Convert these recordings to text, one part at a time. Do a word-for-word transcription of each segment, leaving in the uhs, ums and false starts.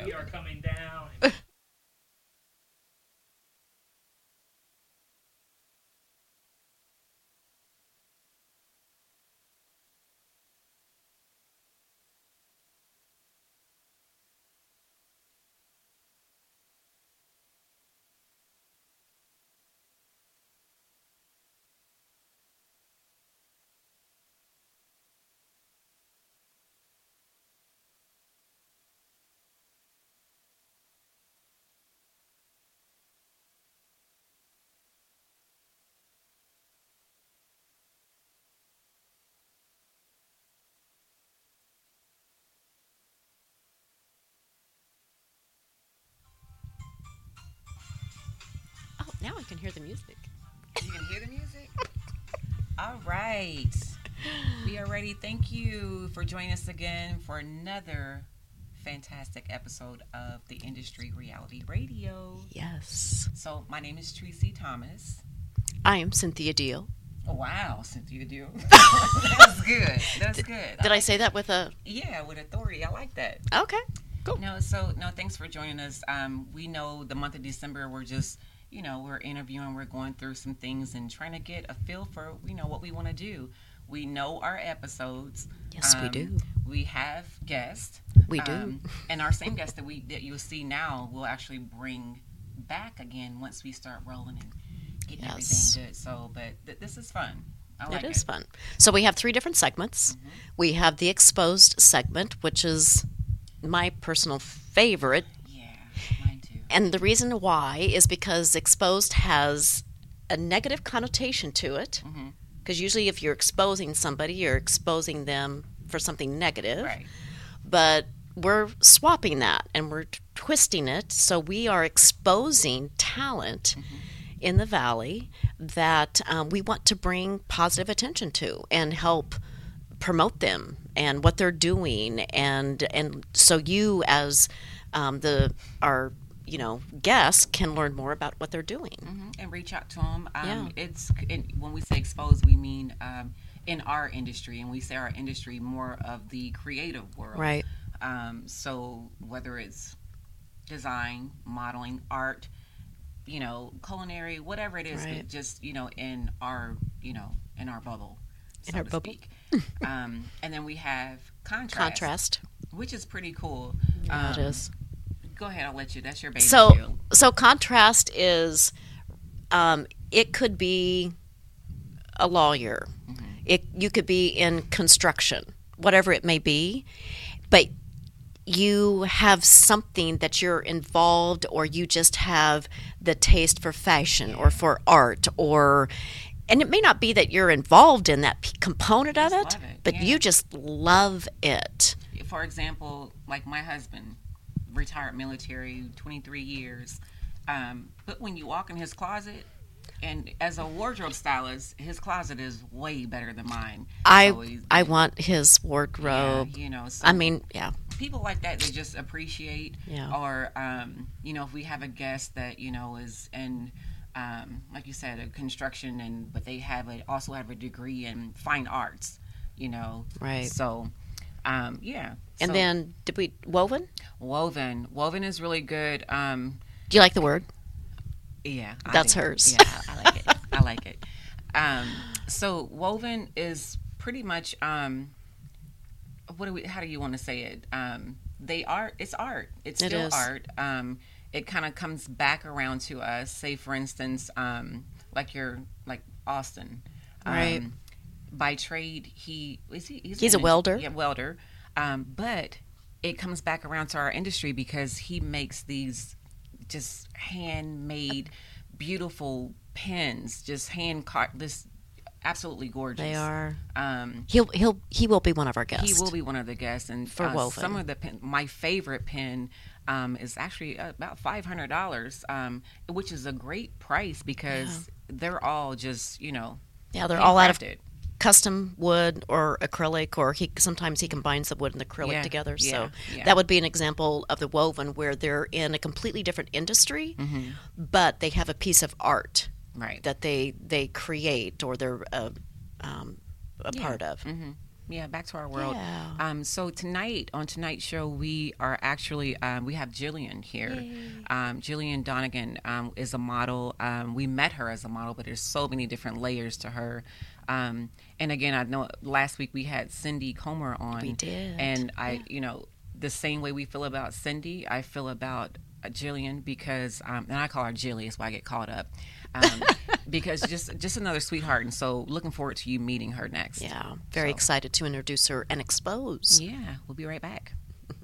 We okay. are coming down. And Oh, now I can hear the music. You can hear the music? All right. We are ready. Thank you for joining us again for another fantastic episode of the Industry Reality Radio. Yes. So, my name is Tracy Thomas. I am Cynthia Deal. Oh, wow, Cynthia Deal. That's good. That's good. Did I say that with a... Yeah, with authority. I like that. Okay, cool. No, so, no, thanks for joining us. Um, we know the month of December, we're just, you know, we're interviewing, we're going through some things and trying to get a feel for, you know, what we want to do. We know our episodes. Yes, we Um, do. We have guests. We do. Um, and our same guests that we that you'll see now, we'll actually bring back again once we start rolling and getting Yes. everything good. So, but th- this is fun. I like It it. is fun. So we have three different segments. Mhm. We have the exposed segment, which is my personal favorite. Yeah, mine too. And the reason why is because exposed has a negative connotation to it. hmm Because usually if you're exposing somebody, you're exposing them for something negative. Right. But we're swapping that and we're t- twisting it. So we are exposing talent Mm-hmm. in the Valley that um, we want to bring positive attention to and help promote them and what they're doing. And and so you as um, the our you know guests can learn more about what they're doing. hmm And reach out to them. Um, Yeah. It's in, when we say exposed, we mean um, in our industry, and we say our industry more of the creative world. Right. Um, so whether it's design, modeling, art, you know, culinary, whatever it is, Right. but just you know, in our you know, in our bubble, In so our to bubble. speak. um, and then we have contrast, Contrast. which is pretty cool. Yeah, it Um, is. Go ahead, I'll let you. That's your baby. So too. so contrast is um, it could be a lawyer. Mhm. It you could be in construction, whatever it may be, but you have something that you're involved or you just have the taste for fashion or for art or and it may not be that you're involved in that p- component of Just it, love it, but yeah. you just love it. For example, like my husband, retired military, twenty-three years. Um, but when you walk in his closet, and as a wardrobe stylist, his closet is way better than mine. I So he's- I want his yeah, wardrobe. you know. So I mean, yeah. people like that, they just appreciate. Yeah. Or, um, you know, if we have a guest that you know is in, um, like you said, a construction, and but they have a, also have a degree in fine arts, you know. Right. So, um, yeah. And So, then did we woven? woven, woven is really good. Um, Do you like the word? Yeah, I That's do. hers. Yeah, I, I like it. I like it. Um, so woven is pretty much um, what do we? How do you want to say it? Um, they are. It's art. It's It still is. art. Um, it kind of comes back around to us. Say, for instance, um, like your like Austin. Um, Right. By trade, he is he. He's a an- welder. Yeah, welder. Um, but it comes back around to our industry because he makes these just handmade, beautiful pens, just hand cut. This absolutely gorgeous. They are. Um, He'll he'll he will be one of our guests. he will be one of the guests, and For uh, woven. some of the pen, my favorite pen um, is actually about five hundred dollars, um, which is a great price because they're all just you know Yeah, they're all out of handcrafted. custom wood or acrylic, or he sometimes he combines the wood and the acrylic Yeah, together. yeah, So yeah. that would be an example of the woven where they're in a completely different industry, Mm-hmm. but they have a piece of art Right. that they they create or they're uh, um, a Yeah. part of. hmm Yeah, back to our world. Yeah. Um, so tonight on tonight's show, we are actually um, we have Jillian here. Um, Jillian Donegan um, is a model. Um, we met her as a model, but there's so many different layers to her. Um, and again, I know last week we had Cindy Comer on. We did. And I, Yeah. you know, the same way we feel about Cindy, I feel about uh, Jillian because, um, and I call her Jilly, that's why I get caught up. Um, because just just another sweetheart, and so looking forward to you meeting her next. Yeah. Very So, excited to introduce her and expose. Yeah, we'll be right back.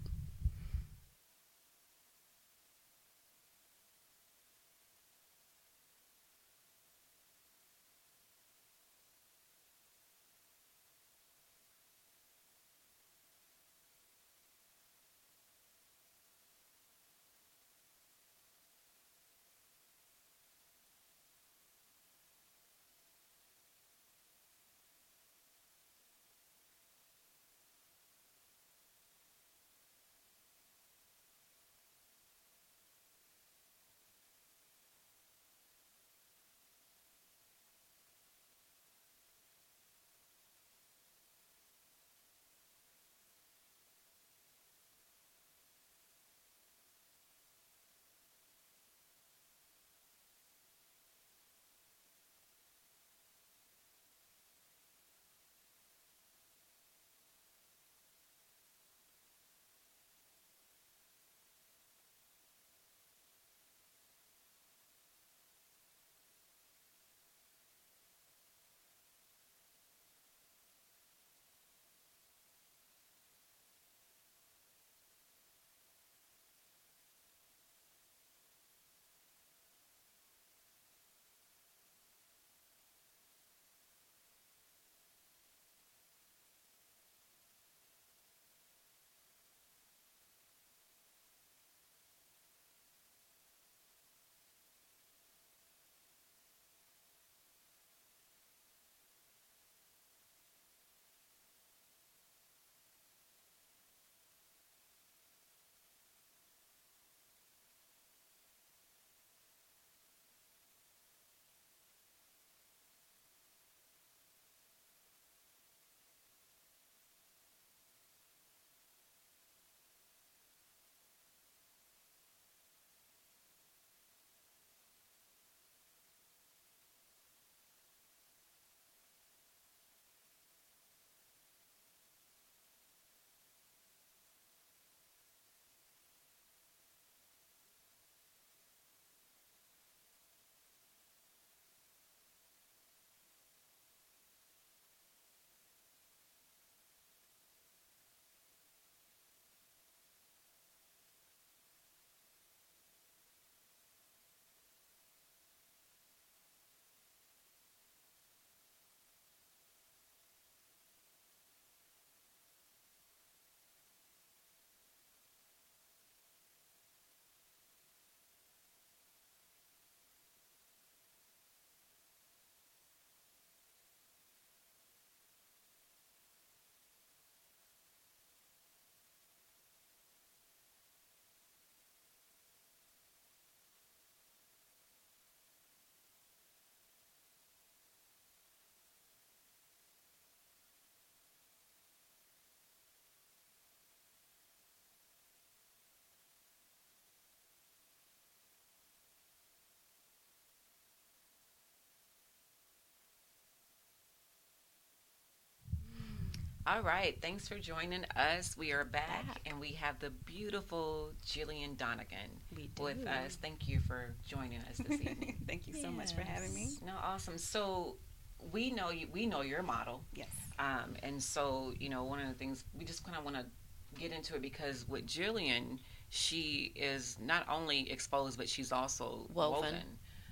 All right, thanks for joining us. We are back, Back. and we have the beautiful Jillian Donegan We do. with us. Thank you for joining us this evening. Thank you so much for having me. No, awesome. So we know you. We know you're a model, Yes. um, and so you know one of the things we just kind of want to get into it because with Jillian, she is not only exposed, but she's also Woven. woven.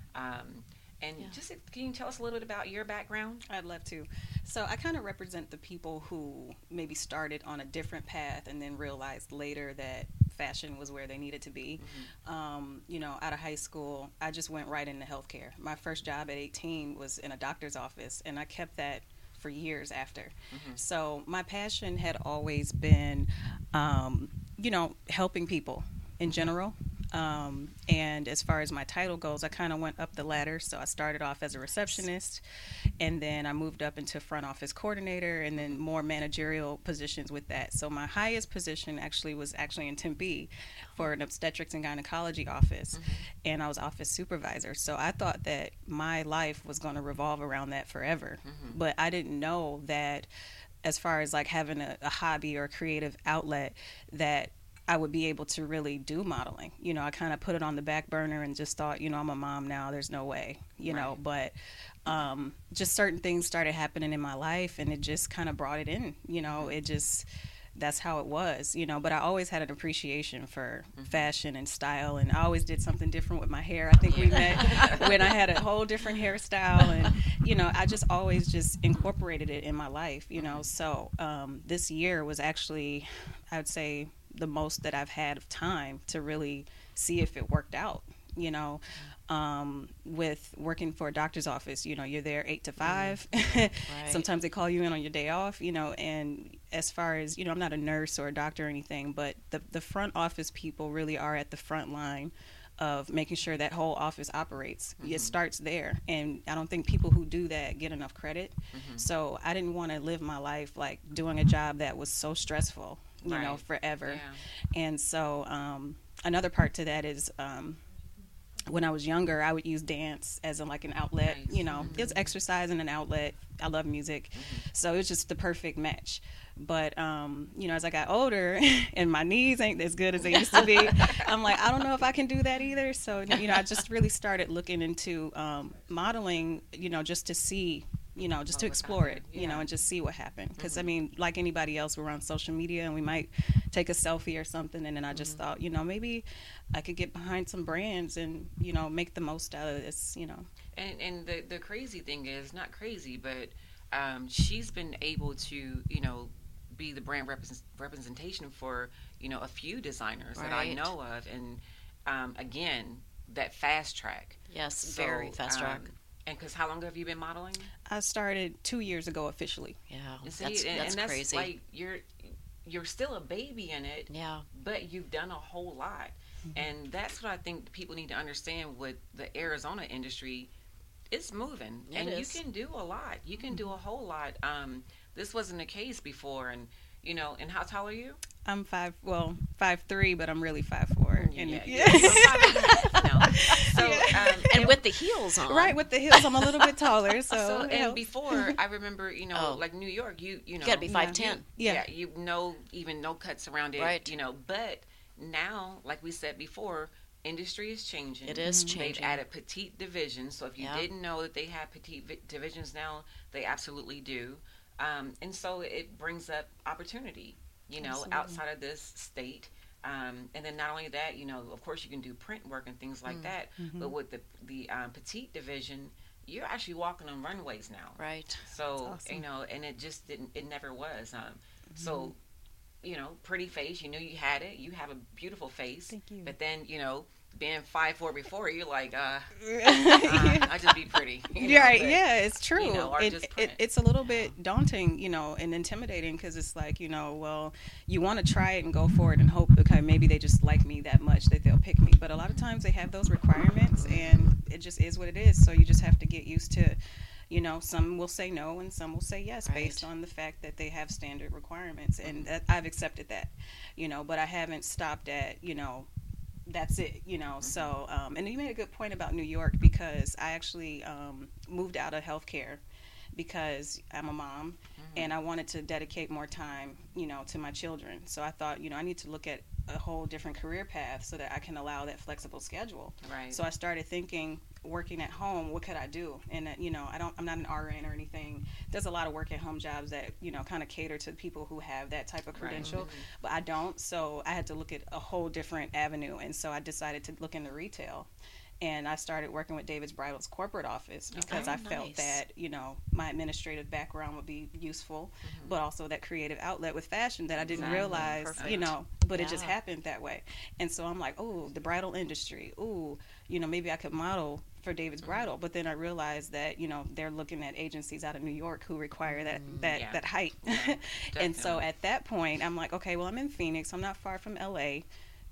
Um, and Yeah. just can you tell us a little bit about your background? I'd love to. So I kind of represent the people who maybe started on a different path and then realized later that fashion was where they needed to be. Mm-hmm. Um, you know, out of high school, I just went right into healthcare. My first job at eighteen was in a doctor's office, and I kept that for years after. Mm-hmm. So my passion had always been, um, you know, helping people in general. Um, and as far as my title goes, I kind of went up the ladder. So I started off as a receptionist, and then I moved up into front office coordinator, and then more managerial positions with that. So my highest position actually was actually in Tempe for an obstetrics and gynecology office, mm-hmm. and I was office supervisor. So I thought that my life was going to revolve around that forever, mm-hmm. but I didn't know that as far as like having a, a hobby or a creative outlet, that I would be able to really do modeling. You know, I kind of put it on the back burner and just thought, you know, I'm a mom now, there's no way, you right. know, but um, just certain things started happening in my life, and it just kind of brought it in, you know, it just, that's how it was, you know, but I always had an appreciation for mm-hmm. fashion and style, and I always did something different with my hair. I think yeah. we met when I had a whole different hairstyle, and, you know, I just always just incorporated it in my life, you know, so um, this year was actually, I would say, the most that I've had of time to really see if it worked out, you know, um, with working for a doctor's office, you know, you're there eight to five. Mm. Right. Sometimes they call you in on your day off, you know, and as far as, you know, I'm not a nurse or a doctor or anything, but the, the front office people really are at the front line of making sure that whole office operates. Mm-hmm. It starts there, and I don't think people who do that get enough credit. Mm-hmm. So I didn't want to live my life like doing a job that was so stressful, you right. know, forever. Yeah. And so um, another part to that is um, when I was younger, I would use dance as a, like an outlet. Nice. You know, mm-hmm. it's exercise and an outlet. I love music, mm-hmm. so it was just the perfect match. But, um, you know, as I got older and my knees ain't as good as they used to be, I'm like, I don't know if I can do that either. So, you know, I just really started looking into um, modeling, you know, just to see, you know, just oh, to explore it, yeah. you know, and just see what happened. Because, mm-hmm. I mean, like anybody else, we're on social media and we might take a selfie or something. And then I just mm-hmm. thought, you know, maybe I could get behind some brands and, you know, make the most out of this, you know. And, and the, the crazy thing is, not crazy, but um, she's been able to, you know, be the brand represent, representation for, you know, a few designers right. that I know of. And um, again, that fast track. Yes, so, very fast track. Um, and because how long have you been modeling? I started two years ago officially. Yeah, see, that's, and, that's and that's crazy. Like you're, you're still a baby in it. Yeah. But you've done a whole lot. Mm-hmm. And that's what I think people need to understand with the Arizona industry. It's moving. It and is. You can do a lot. You can do a whole lot. Um, This wasn't the case before, and you know. And how tall are you? I'm five. Well, five three, but I'm really five four. Yeah, and yeah. yeah. no. So, yeah. um, and with the heels on, right? With the heels, I'm a little bit taller. So, so and before, I remember, you know, oh. like New York, you you know, you gotta be five ten. Yeah. yeah, you know, even no cuts around it, right? You know, but now, like we said before, industry is changing. It is changing. They've added petite divisions. So if you yeah. didn't know that they have petite vi- divisions now, they absolutely do. Um, and so it brings up opportunity, you know, absolutely. Outside of this state. Um, and then not only that, you know, of course you can do print work and things like mm. that. Mm-hmm. But with the the um, petite division, you're actually walking on runways now. Right. So, awesome. You know, and it just didn't, it never was. Um, mm-hmm. So, you know, pretty face, you knew you had it. You have a beautiful face. Thank you. But then, you know, being five four before, you're like, uh, uh I just be pretty. You know, right? But, yeah, it's true. You know, or it, just it, it's a little bit daunting, you know, and intimidating because it's like, you know, well, you want to try it and go for it and hope okay maybe they just like me that much that they'll pick me. But a lot of times they have those requirements, and it just is what it is. So you just have to get used to. You know, some will say no and some will say yes, right. based on the fact that they have standard requirements, and that, I've accepted that. You know, but I haven't stopped at, you know, that's it, you know. So, um, and you made a good point about New York, because I actually um, moved out of healthcare because I'm a mom, mm-hmm. and I wanted to dedicate more time, you know, to my children. So I thought, you know, I need to look at a whole different career path so that I can allow that flexible schedule. Right. So I started thinking, working at home, what could I do? And that, you know, I don't, I'm not an R N or anything. There's a lot of work at home jobs that, you know, kind of cater to people who have that type of credential, right. mm-hmm. but I don't. So I had to look at a whole different avenue. And so I decided to look into retail. And I started working with David's Bridal's corporate office because oh, I felt nice. that, you know, my administrative background would be useful, mm-hmm. but also that creative outlet with fashion that I didn't exactly. realize, Perfect. you know, but yeah. it just happened that way. And so I'm like, oh, the bridal industry, ooh, you know, maybe I could model for David's mm-hmm. Bridal. But then I realized that, you know, they're looking at agencies out of New York who require that, mm, that, yeah. that height. Yeah, and so at that point, I'm like, okay, well, I'm in Phoenix. I'm not far from L A.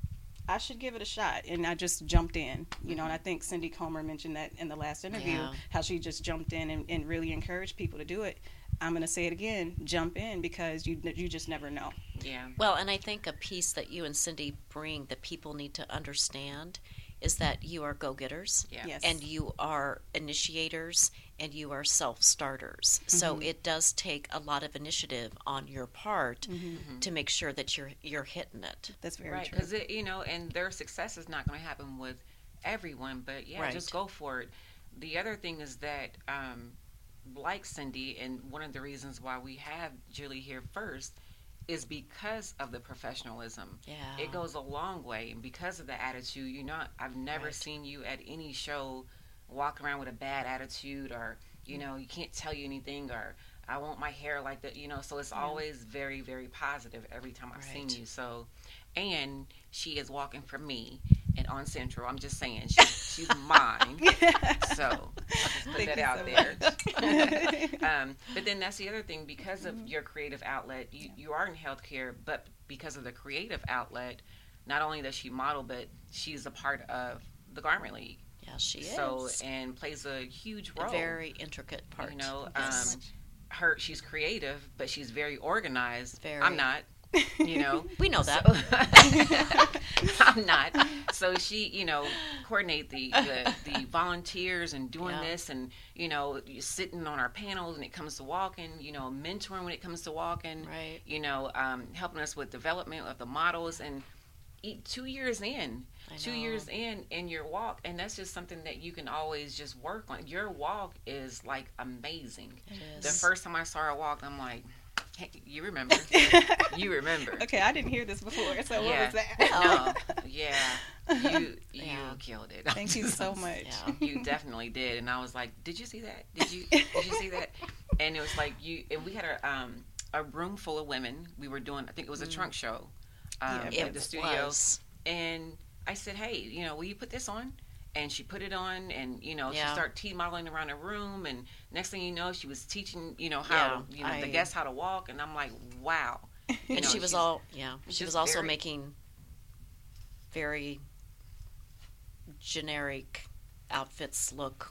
I should give it a shot. And I just jumped in, you know, and I think Cindy Comer mentioned that in the last interview, Yeah. how she just jumped in and, and really encouraged people to do it. I'm going to say it again, jump in, because you you just never know. Yeah. Well, and I think a piece that you and Cindy bring that people need to understand is that you are go-getters. Yeah. Yes. And you are initiators and you are self-starters. So it does take a lot of initiative on your part to make sure that you're you're hitting it. That's very Right, true. because you know, and their success is not going to happen with everyone, but yeah, Right. just go for it. The other thing is that, um, like Cindy, and one of the reasons why we have Julie here first is because of the professionalism. Yeah. It goes a long way, and because of the attitude. You know, I've never Right. seen you at any show walk around with a bad attitude, or you know, you can't tell you anything, or I want my hair like that. You know, so it's always very, very positive every time I've seen Right. you. So, and she is walking for me and on Central. I'm just saying, she, she's mine. So I'll just put Thank that you out so there. much. um, but then that's the other thing, because of your creative outlet, you, you are in healthcare, but because of the creative outlet, not only does she model, but she's a part of the Garment League. Yeah, she is. So, and plays a huge a role. very intricate part. You know, Yes. um, her she's creative, but she's very organized. Very. I'm not. You know, We know that. So- I'm not. So she, you know, coordinate the the, the volunteers and doing Yeah. this, and you know, you sitting on our panels when it comes to walking. You know, mentoring when it comes to walking. Right. You know, um, helping us with development of the models, and e- two years in, I two know. years in in your walk, and that's just something that you can always just work on. Your walk is like amazing. It The is. first time I saw her walk, I'm like, hey, you remember? You remember? Okay, I didn't hear this before, so what Yeah. was that? No, yeah, you you Yeah. killed it. Thank you so much. Yeah. You definitely did, and I was like, did you see that? Did you did you see that? And it was like you, and we had a um a room full of women. We were doing, I think it was a trunk show, um, Yeah, at the It studio, was. and I said, hey, you know, will you put this on? And she put it on, and you know, Yeah. she started tea modeling around the room, and next thing you know, she was teaching, you know, how Yeah, you know the I- guests how to walk, and I'm like, wow. You And know, she was she's all, yeah, she just was also very- making very generic outfits look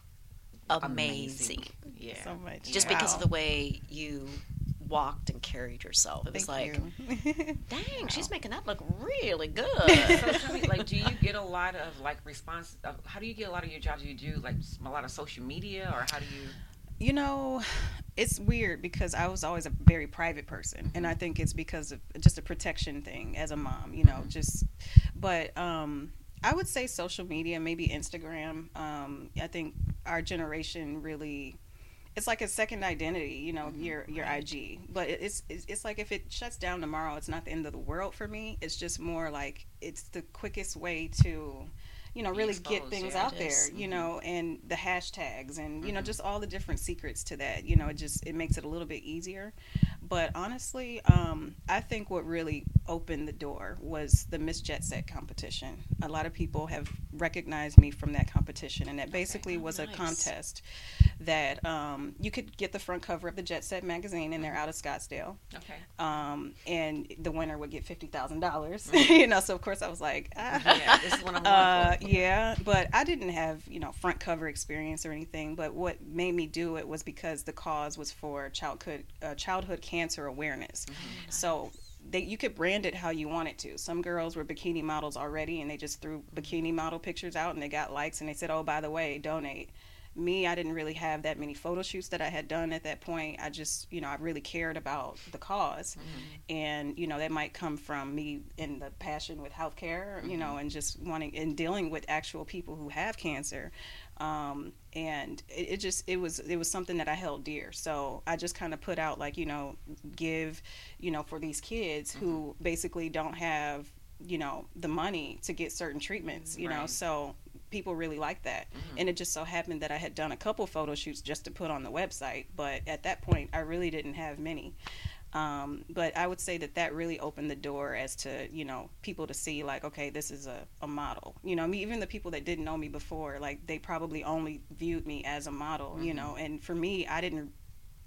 amazing. Yeah. So much. Just Yeah. because of the way you walked and carried yourself. It was Thank like, you. dang, she's making that look really So good. tell me, like, do you get a lot of like response? Of, how do you get a lot of your jobs? Do you do like a lot of social media, or how do you? You know, it's weird because I was always a very private person, and I think it's because of just a protection thing as a mom, you know, just, but um, I would say social media, maybe Instagram. Um, I think our generation really, it's like a second identity, you know, your your I G. But it- it's, it's it's like if it shuts down tomorrow, it's not the end of the world for me. It's just more like it's the quickest way to, you know, Be really get exposed, things yeah. out It there, is. you know, and the hashtags and, you know, Mhm. just all the different secrets to that, you know, it just, it makes it a little bit easier. But honestly, um, I think what really opened the door was the Miss Jet Set competition. A lot of people have recognized me from that competition, and that basically Oh, was a nice. contest that um, you could get the front cover of the Jet Set magazine, and they're out of Scottsdale. Okay. Um, and the winner would get fifty thousand dollars, Mm-hmm. you know, so of course I was like, ah. Yeah, this is what I'm going Uh, for. yeah, but I didn't have, you know, front cover experience or anything. But what made me do it was because the cause was for childhood uh, childhood cancer awareness. So they, you could brand it how you wanted to. Some girls were bikini models already, and they just threw bikini model pictures out, and they got likes, and they said, "Oh, by the way, donate." Me, I didn't really have that many photo shoots that I had done at that point. I just, you know, I really cared about the cause. And, you know, that might come from me in the passion with healthcare, you know, and just wanting and dealing with actual people who have cancer. Um, and it, it just, it was, it was something that I held dear. So I just kind of put out like, you know, give, you know, for these kids who basically don't have, you know, the money to get certain treatments, you know, Right. so people really like that. And it just so happened that I had done a couple photo shoots just to put on the website, but at that point I really didn't have many. Um, but I would say that that really opened the door as to, you know, people to see like, okay, this is a, a model, you know, I mean, even the people that didn't know me before, like they probably only viewed me as a model, you know, and for me, I didn't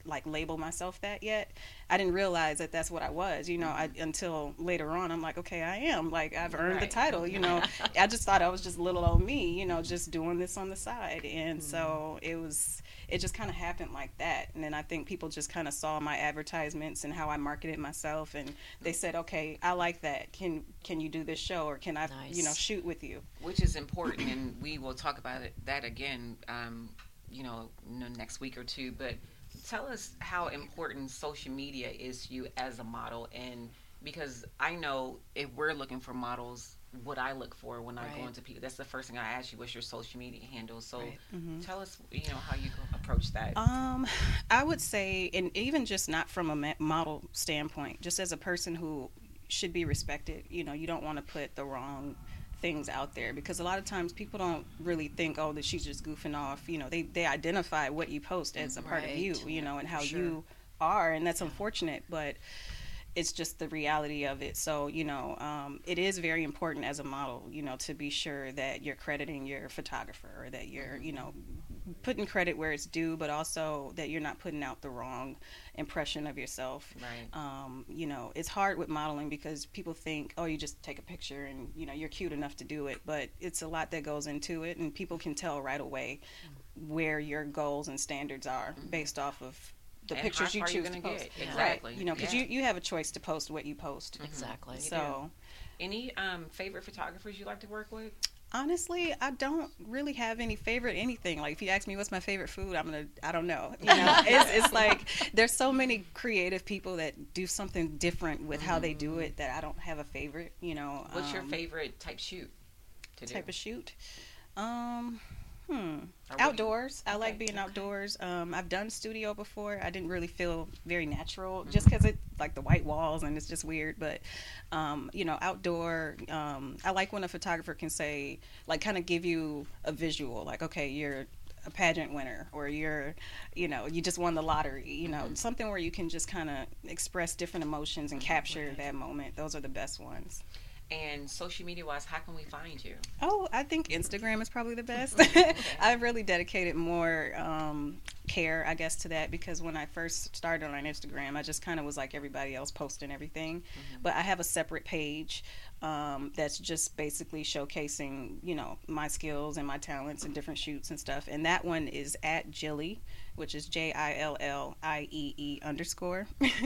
like label myself that yet. I didn't realize that that's what I was, you know, I, until later on. I'm like, okay, I am. Like, I've earned Right. the title, you know. I just thought I was just little old me, you know, just doing this on the side. And mm-hmm. so it was, it just kind of happened like that. And then I think people just kind of saw my advertisements and how I marketed myself. And they said, okay, I like that. Can can you do this show, or can I, nice. you know, shoot with you? Which is important, and we will talk about it, that again, um, you know, next week or two. But tell us how important social media is to you as a model, and because I know if we're looking for models, what I look for when right. I go into people, that's the first thing I ask you, what's your social media handle? So right. mm-hmm. tell us, you know, how you approach that. Um, I would say, and even just not from a model standpoint, just as a person who should be respected, you know, you don't want to put the wrong things out there, because a lot of times people don't really think, oh, that she's just goofing off. You know, they, they identify what you post as a part right. of you, you know, and how sure. you are, and that's yeah. unfortunate, but it's just the reality of it. So, you know, um, it is very important as a model, you know, to be sure that you're crediting your photographer, or that you're, you know, putting credit where it's due, but also that you're not putting out the wrong impression of yourself. Right. Um, you know, it's hard with modeling because people think, oh, you just take a picture and, you know, you're cute enough to do it, but it's a lot that goes into it, and people can tell right away mm-hmm. where your goals and standards are mm-hmm. based off of the and pictures you choose to post. Get. Exactly. Right. You know, because yeah. you, you have a choice to post what you post. Mm-hmm. Exactly. So, any um, favorite photographers you like to work with? Honestly, I don't really have any favorite anything. Like, if you ask me what's my favorite food, I'm gonna, I don't know. You know, it's, it's like there's so many creative people that do something different with mm-hmm. how they do it that I don't have a favorite. You know, what's um, your favorite type shoot? To type do? of shoot? Um, hmm. Outdoors. I okay. like being outdoors. Um, I've done studio before. I didn't really feel very natural mm-hmm. just because it like the white walls and it's just weird. But um, you know, outdoor. Um, I like when a photographer can say, like, kind of give you a visual, like, okay, you're a pageant winner, or you're, you know, you just won the lottery. You know, mm-hmm. something where you can just kind of express different emotions and capture right. that moment. Those are the best ones. And social media wise, how can we find you? Oh, I think Instagram is probably the best. Okay. I've really dedicated more um, care, I guess, to that, because when I first started on Instagram, I just kind of was like everybody else, posting everything. Mm-hmm. But I have a separate page um, that's just basically showcasing, you know, my skills and my talents and different shoots and stuff. And that one is at Jillie, which is J I L L I E E underscore.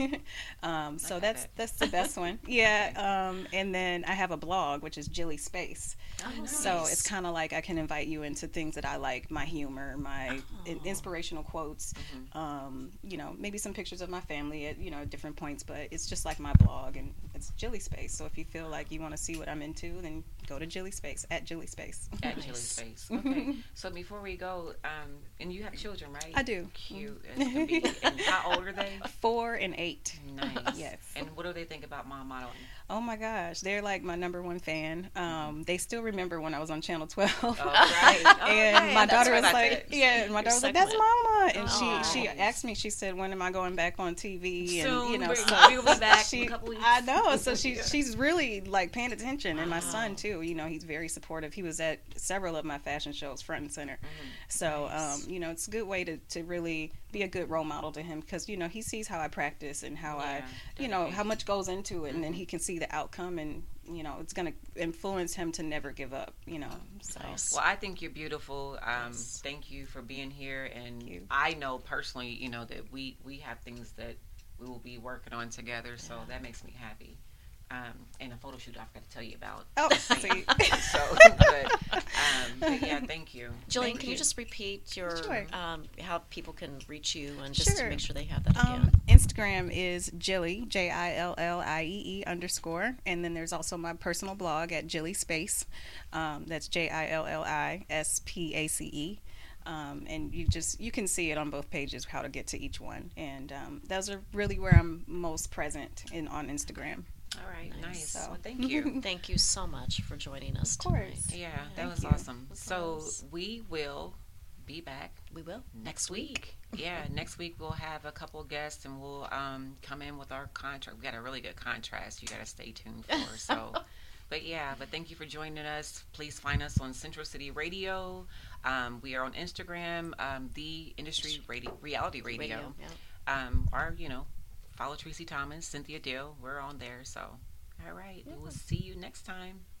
um, so that's that. that's the best one. Yeah. Um, and then I have a blog, which is Jillie Space. Oh, nice. So it's kind of like I can invite you into things that I like, my humor, my oh. inspirational quotes, mm-hmm. um, you know, maybe some pictures of my family at, you know, different points, but it's just like my blog, and it's Jillie Space. So if you feel like you want to see what I'm into, then go to Jillie Space, at Jillie Space. At Jillie Space. Okay. So before we go, um, and you have children, right? I do. Cute. Mm-hmm. Be, and how old are they? Four and eight. Nice. Yes. And what do they think about mom modeling? Oh my gosh, they're like my number one fan. Um, they still remember when I was on Channel twelve. Oh, right. Oh, and okay. my daughter That's was like, fit. yeah, and my Your daughter was like, segment. that's Mama. And Oh, she she nice. asked me, she said, when am I going back on T V? And Soon. you know, We're- so we'll be back she, in a couple weeks. I know. So she she's really like paying attention. And my Wow. son too. You know, he's very supportive. He was at several of my fashion shows, front and center. Mm-hmm. So Nice. um, you know, it's a good way to to really be a good role model to him, because you know he sees how I practice and how I, Yeah, you know, how much goes into it, and Mm-hmm. then he can see the outcome, and you know it's going to influence him to never give up, you know. So Nice. Well, I think you're beautiful. Um, Yes. Thank you for being here. And you. I know personally, you know, that we, we have things that we will be working on together. So Yeah. that makes me happy. Um, and a photo shoot I forgot to tell you about. Oh, see. so, but, um, but yeah, thank you. Jillian, Thank can you. just repeat your Sure. um, how people can reach you, and just Sure. to make sure they have that Um, again? Instagram is Jillie, J I L L I E E underscore, and then there's also my personal blog at Jillie Space. Um, that's J I L L I S P A C E. Um, and you just you can see it on both pages how to get to each one, and um, those are really where I'm most present in on Instagram. All right, Nice. nice. So. Well, thank you. Thank you so much for joining us Of course. tonight. Yeah, that Thank was you. awesome. Of So course. we will be back We will next week. Yeah, next week we'll have a couple of guests, and we'll um, come in with our contract. We got a really good contrast. You got to stay tuned for. So, but yeah, but thank you for joining us. Please find us on Central City Radio. Um, we are on Instagram, um, the Industry Radio, Reality Radio. Radio, yeah. Um, or, you know, follow Tracy Thomas, Cynthia Dale. We're on there. So, all right. Yeah. We'll see you next time.